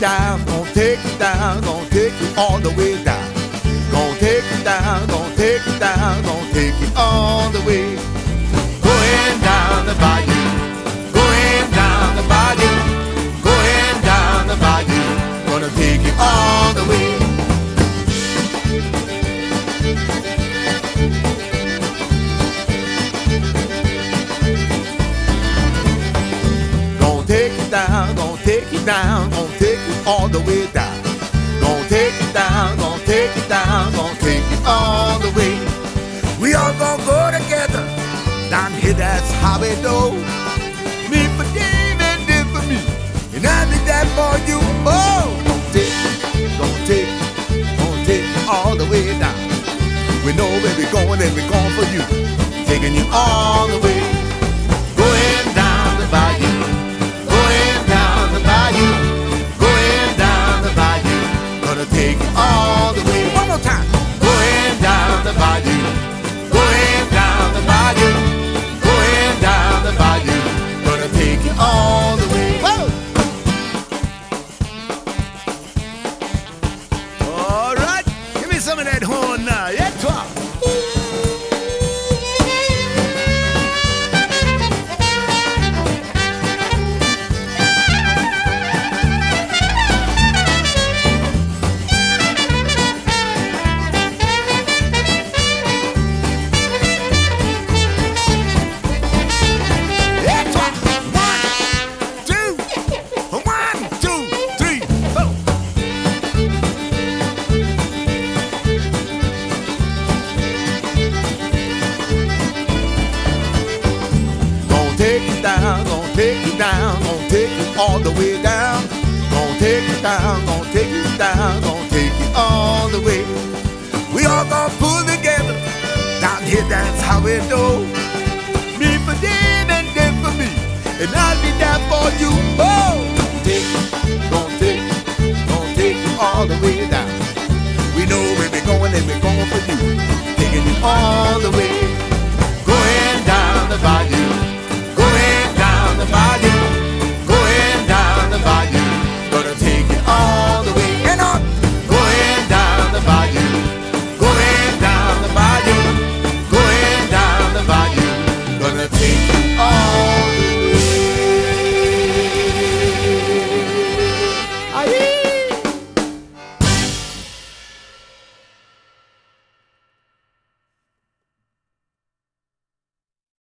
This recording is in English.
down, gonna take you down, gonna take you all the way down. Gonna take you down, gonna take you down, gonna take you all the way. Going down the bayou, going down the bayou, going down the bayou, gonna take you all the way. Gonna take you down, gonna take you down, gonna take you all the way down. Gonna take you down, gonna take you down, gonna take you all the way. We all gonna go together down here, that's how we do. Me for Dave and Dave for me, and I'll be there for you. Oh, gonna take you all the way down. We know where we're going and we're going for you, taking you all the way. Going down the bayou, going down the bayou, going down the bayou, gonna take you all the way. One more time. Going down the bayou, going down the bayou, going down the bayou, gonna take you all the way. Whoa! All right, give me some of that horn now. Yeah, toi. Gonna take you down, gonna take you all the way down. Gonna take you down, gonna take you down, gonna take you all the way. We all gonna pull together down here, that's how we do. Me for Dave and Dave for me, and I'll be there for you. Oh, gonna take you all the way down.